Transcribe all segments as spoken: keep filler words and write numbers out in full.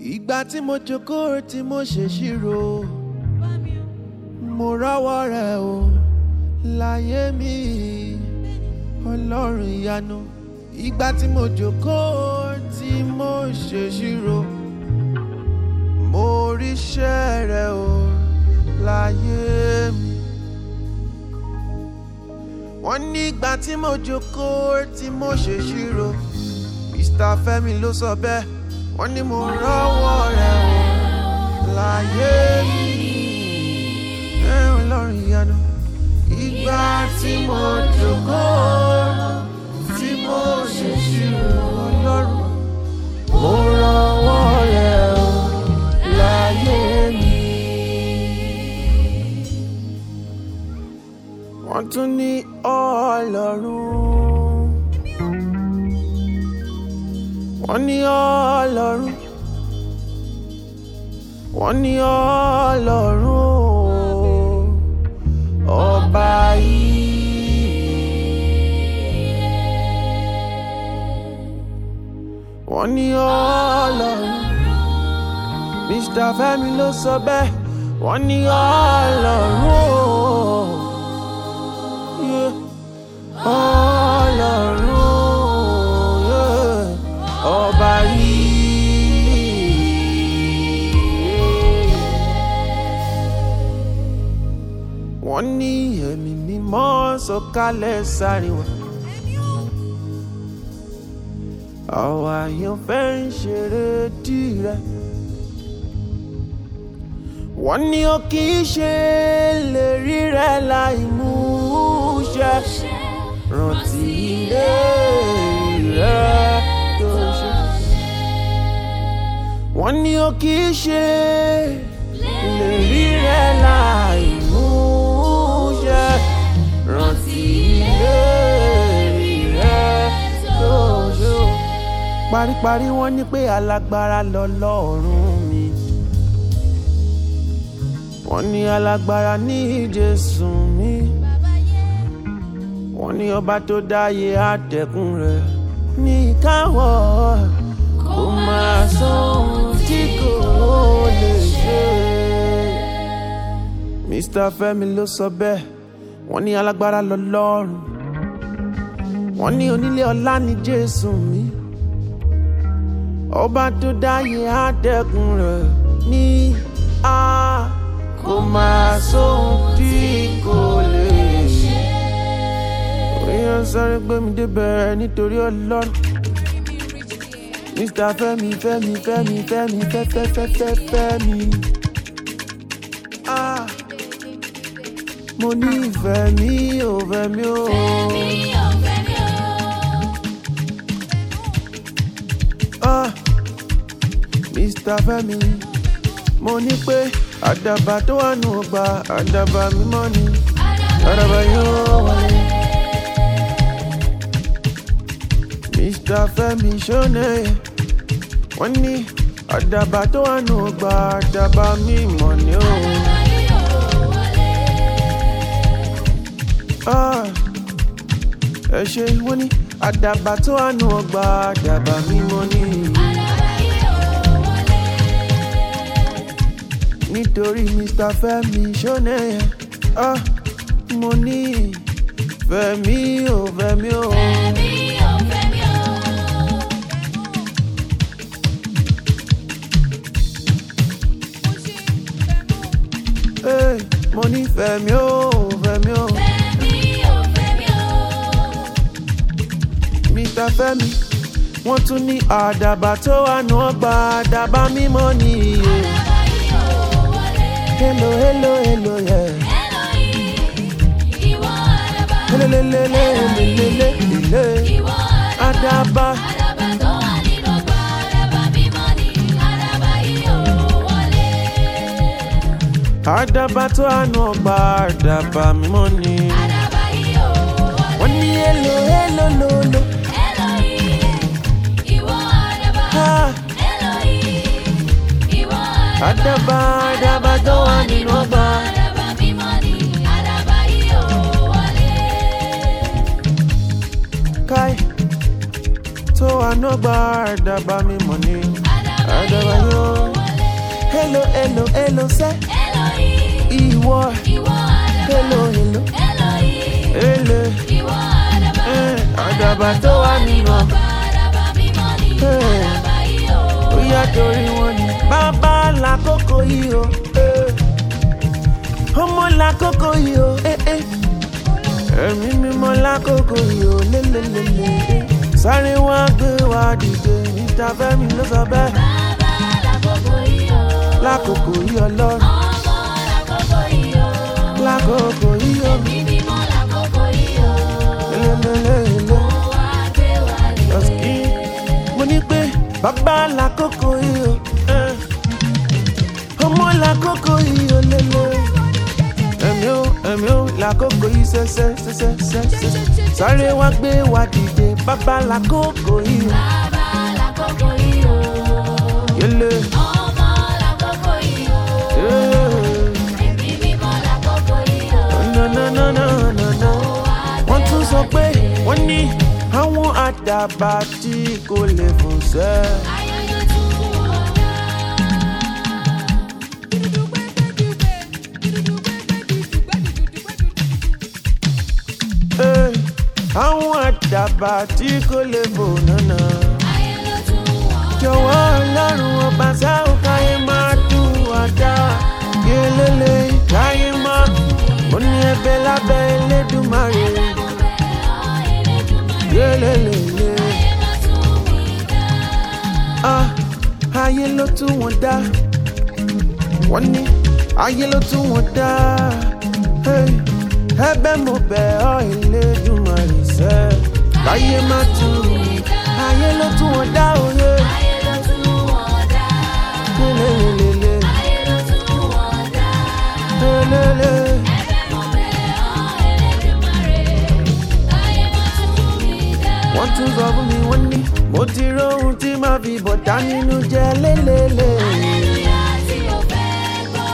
Ìgbà tí mo jókòó tí mo ṣèṣirò, mo rọ́wọ́ rẹ̀ o láyé mi, Ọlọ́run ìyanu. Ìgbà tí mo jókòó tí mo ṣèṣirò, mo ríṣẹ́ rẹ̀ o láyé mi. Wọ́n ní ìgbà tí mo jókòó tí mo ṣèṣirò, Mister Fẹ́mi ló sọ bẹ́ẹ̀. Wọ́n ní mo rọ́wọ́ rẹ̀ o láyé mi, Ọlọ́run ìyanu. Ìgbà tí mo jókòó tí mo ṣèṣirò, Ọlọ́run, mo rọ́wọ́ rẹ̀ o láyé mi. Wọ́n tún ní Ọlọ́run, wọ́n ní Ọlọ́run, wọ́n ní Ọlọ́run ọba yìí. Wọ́n ní Ọlọ́run, Mister Fẹ́mi ló sọ bẹ́ẹ̀. Wọ́n ní Ọlọ́run, yeah. Ọlọ́run, yeah. Ọba yìí. Wọ́n ní ẹ̀mí mímọ́ sọ̀kalẹ̀ sáàrin wa, àwa yóò fẹ́ ń ṣeré dìrẹ́. Wọ́n ní ó kì í ṣe lè rí rẹ̀ láì mú ṣẹ, rántí ilé rẹ̀ tó ṣe. Wọ́n ní ó kì í ṣe lè rí rẹ̀ láì mú ṣẹ, rántí ilé rẹ̀ tó ṣe. Paríparí wọ́n ní pé alágbára lọ́lọ́run mi, wọ́n ní alágbára ní Jésù mi. Wọ́n ní ọba tó dáyé àtẹ̀kùn rẹ̀ ní ìkáwọ́, kò máa sóhun tí kò lè ṣe. Mister Fẹ́mi ló sọ bẹ́ẹ̀. Wọ́n ní alágbára lọ́lọ́run, wọ́n ní onílé ọlá ní Jésù mi. Ọba tó dáyé àtẹ̀kùn rẹ̀ ní a kò máa sóhun tí kò lè ṣe. Èèyàn sáré gbé mi débẹ̀ nítorí Ọlọ́run. Mister Fẹ́mi, Fẹ́mi, Fẹ́mi, Fẹ́mi, Fẹ́fẹ́, Fẹ́fẹ́, Fẹ́mi. Ah, mo ní ìfẹ́ mi ò fẹ́ mi ò. Ah, Mister Fẹ́mi, mo ní pé àdàbà tó wà nù ọgbà, àdàbà mímọ́ ni, àdàbà yóò wọlé. Mister Fẹ́mi Ṣónẹ́, wọ́n ní àdàbà tó wà nù ọgbà, àdàbà mímọ́ ni ó. Ah, ẹ ṣe wọ́n ní àdàbà tó wà nù ọgbà, àdàbà mímọ́ ni. Nítorí Mister Fẹ́mi Ṣónẹ́, ah, mo ní Fẹ́mi ò Fẹ́mi ò. Hey, mo ní Fẹ́mi ò Fẹ́mi ò. Mister Fẹ́mi, wọ́n tún ní àdàbà tó wà nù ọgbà, àdàbà mímọ́ ni. Hello, hello, hello, yeah. Hello, le, le, le, le, le, le, le. Àdàbà. Àdàbà tó wà nù ọgbà, àdàbà mímọ́ ni. Wọ́n ní hello, hello, lo, lo. Àdàbà, àdàbà tó wà nínú ọgbà. Kai tó wà nọ́gbà àdàbà mímọ́ ni, àdàbà yóò. hello hello hello sẹ́. Elohim, Ìwọ ìwọ àdàbà. hello hello Elohim, hello. ìwọ àdàbà. Eh, àdàbà tó wà nínú ọgbà. Àdàbà mímọ́ ni àdàbà yìí o. Ó yá torí wọn ni bàbá lákòókò yìí o. Eh. Ọmọ lákòókò yìí o. Eh, eh. Ẹ̀mí mímọ́ lákòókò yìí o. Lélelele. Sáré wá gbé wá dìde níta fẹ́mi ló sọ bẹ́ẹ̀. Bàbá lákòókò yìí o. Lákòókò yìí ọlọ́run. Ọmọ lákòókò yìí o. Lákòókò yìí o. Ẹ̀mí mímọ́ lákòókò yìí o. Lélelele. Ó wá gbé wá dìde. Mo ní pé bàbá lákòókò yìí o. Eh. Ọmọ lákòókò yìí o lélẹ̀. Ẹ̀mí o ẹ̀mí o lákòókò yìí ṣẹṣẹ ṣẹṣẹ ṣẹṣẹ. Sáré wá gbé wá dìde bàbá lákòókò yìí o. Bàbá lákòókò yìí o. Yẹlẹ. Ọmọ lákòókò yìí o. Eh. Ẹ̀mí mímọ́ lákòókò yìí o. Na na na na na na. Wọ́n tún sọ pé wọ́n ní àwọn àdàbà tí kò lè fò sẹ́. Ayọ̀yọ̀ tún ọ̀dà. Eh, àwọn àdàbà tí kò lè fò nànà. Ayọ̀yọ̀ tún ọ̀dà. Jọ̀wọ́ ọlọ́run ọba sáà káyé máa dùn ọ̀dà. Yélélé káyé máa mo ní ẹ̀bẹ̀ lábẹ́ Elédùmarè. Yélélé. Ah, ayé ló tún wọn dá. Wọ́n ní ayé ló tún wọn dá. Hey, ẹ̀bẹ̀ mo bẹ̀ ọ́ Elédùmarè sẹ́. Káyé máa tún ayé ló tún wọn dá òye. Ayọ̀yọ̀ tún ọ̀dà. Lélélélé. Ayọ̀yọ̀ tún ọ̀dà. Lélélé. Ẹ̀bẹ̀ mo bẹ̀ ọ́ Elédùmarè. Káyé má tún mi dá. Wọ́n tún sọ fún mi wọ́n ní mo ti róhun tí màá fi bọ̀dá nínú jẹ́ lélélé. Hallelujah tí o fẹ́ gbọ́.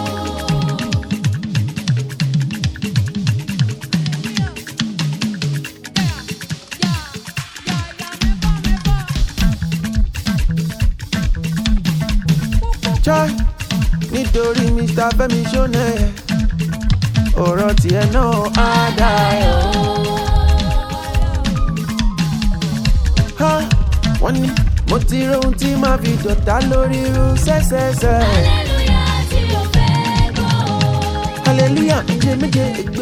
Chai, nítorí Mister Fẹ́mi Ṣónẹ́ ọ̀rọ̀ tiẹ̀ náà á dayọ̀. Ha, wọ́n ní mo ti róhun tí màá fi dọ̀tá lórí irú sẹ́sẹ́sẹ́. Hallelujah tí o fẹ́ gbọ́. Hallelujah méje méje ègbè.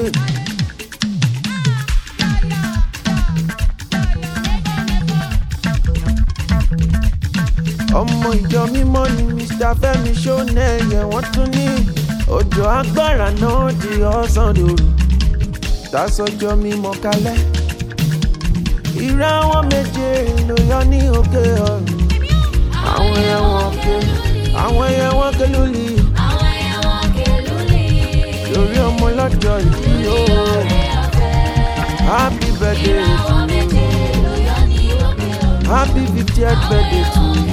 Ọmọ ìjọ mímọ́ ni Mister Fẹ́mi Ṣónẹ́ yẹn wọ́n tún ní òjò agbára náà di ọ̀sán dòru. Tásọjọ́ mímọ́ kalẹ̀. Ìràwọ̀ méje ló yọ ní òkè ọ̀run. Àwọn ẹyẹ wọn ké, àwọn ẹyẹ wọn ké lórí. Àwọn ẹyẹ wọn ké lórí. Lórí ọmọ lọ́jọ́ ìbí yóò. Happy birthday Ìràwọ̀ to méje you. ló yọ ní òkè ọ̀run. Happy fiftieth birthday to you.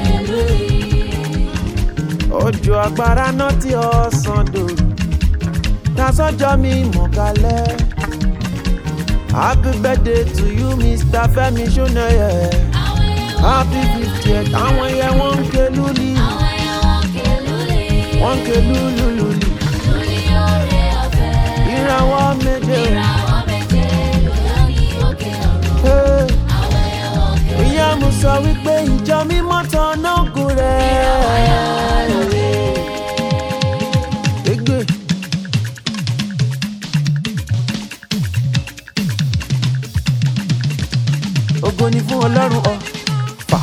Òjò agbára náà tí ọ̀sán dòru. Tásọjọ́ mímọ́ kalẹ̀. Happy birthday to you Mister Fẹ́mi Ṣónẹ́. Happy fiftieth àwọn ẹyẹ wọn ń ké lúlí. Àwọn ẹyẹ wọn ké lórí. Wọ́n ń ké lúlúlúlí. Lórí oore ọ̀fẹ́. Ìràwọ̀ méje. Ìràwọ̀ méje ló yọ ní òkè ọ̀run. Hey. Àwọn ẹyẹ wọn ké lórí. Ìyá mo sọ wípé ìjọ mímọ́ tan náà gùn rẹ̀. Ègbè. Ògo ni fún Ọlọ́run ọ̀fà.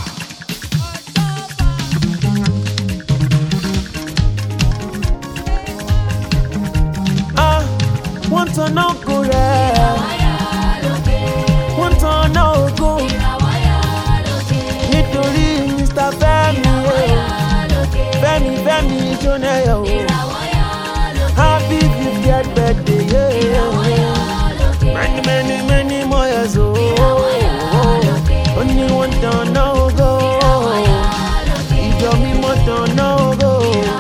Ah, wọ́n tan náà gùn rẹ̀. Wọ́n tan náà ògo nítorí Mister Fẹ́mi Fẹ́mi Fẹ́mi Ṣónẹ́ o. Happy fiftieth birthday, yeah. Many many many more years o. Ó ní wọ́n tan náà ògo. Ìjọ mímọ́ tan náà ògo.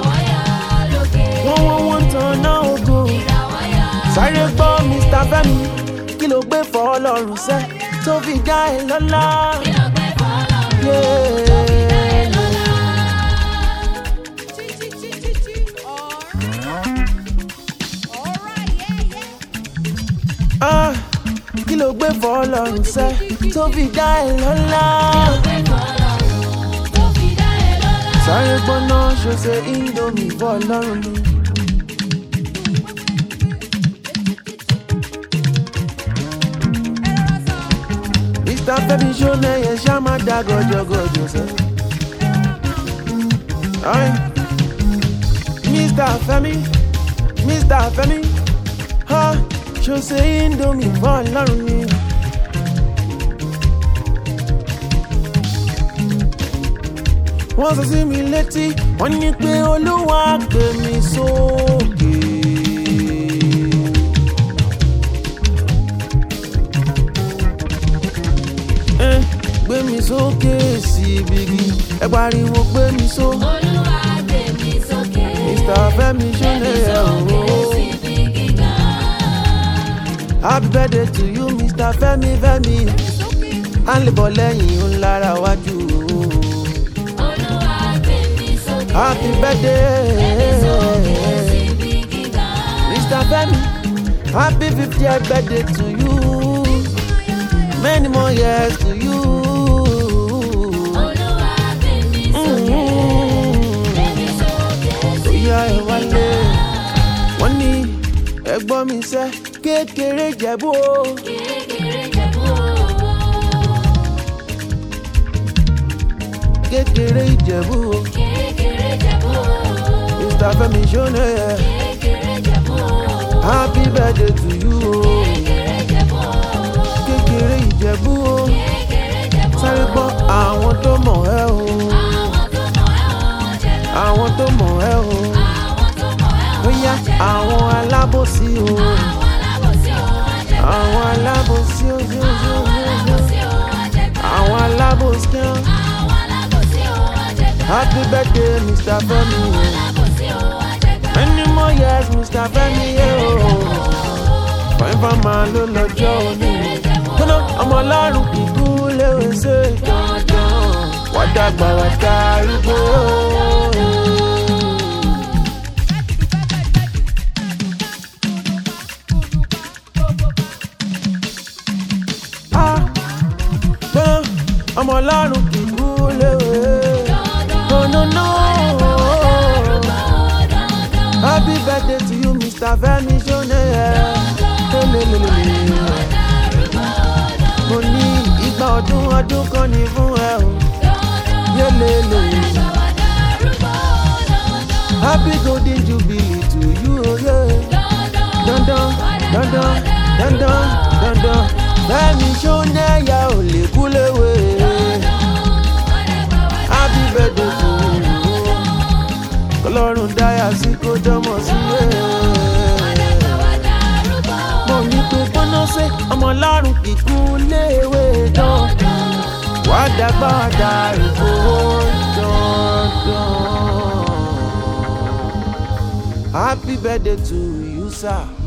Wọ́n wọ́n wọ́n tan náà ògo. Sáré gbọ́ Mister Fẹ́mi kí ló gbé fọ́ Ọlọ́run sẹ́ tó fi dá ẹ lọ́lá. Yeah. ló gbé fọ́lọ́run sẹ́ tó fi dá ẹ lọ́lá. Sáré gbọ́ná ṣoṣe indomie fọ́lọ́run ni. Mister Femi Ṣónẹ́yẹ ṣá máa dá gọjọgọjọ sẹ́. Mister Femi, Mister Femi, ha, ṣoṣe indomie fọ́lọ́run ni. Wọ́n sọ sí mi létí, wọ́n ní pé Olúwa gbé mi sókè. Eh, gbé mi sókè sí ibigi, ẹ pariwo gbé mi sókè. Olúwa gbé mi sókè. Mister Femi Ṣónẹ́yẹ ooo. Happy birthday to you, Mister Femi Femi. À ń lè bọ̀ lẹ́yìn ń lára wájú ooo. Happy birthday, Mister Femi. Happy fiftieth birthday to you. Many more years to you. Oya ẹ wálé, wọ́n ní ẹ̀gbọ́n mi sẹ́ kékeré Ìjẹ̀bú o. Kékeré Ìjẹ̀bú o. Mister Femi Ṣónẹ́yẹ. Happy birthday to you o. Kékeré Ìjẹ̀bú o. Sáré gbọ́ àwọn tó mọ̀ ẹ́ o. Àwọn tó mọ̀ ẹ́ o. Bóyá àwọn alábòsí o. Àwọn alábòsí o. Àwọn alábòsí o. Happy birthday, Mister Femi. Many more years, Mister Femi. Forever man ló lọ́jọ́ òní. Kúnná ọmọ ọlọ́run kíkú léwe ṣe dandan. Wá dàgbà wá darúgbó. Kúnná ọmọ ọlọ́run kíkú léwe. No, no, no. Happy birthday to you, Mister Femi Ṣónẹ́yẹ. Mo ní igba ọdún ọdún kan ní fún ẹ o. Yélélé. Happy golden jubilee to you, oh yeah. Dandan, dandan, dandan, dandan. Femi Ṣónẹ́yẹ ò lè kú léwe. Happy birthday to you. Ọlọ́run dáyà sí kó dánmọ̀ sí ẹ̀. Mo ní pé gbọ́ná ṣe ọmọ ọlọ́run kíkú léwe dandan. Wá dàgbà darúgbó dandan. Happy birthday to you, sir.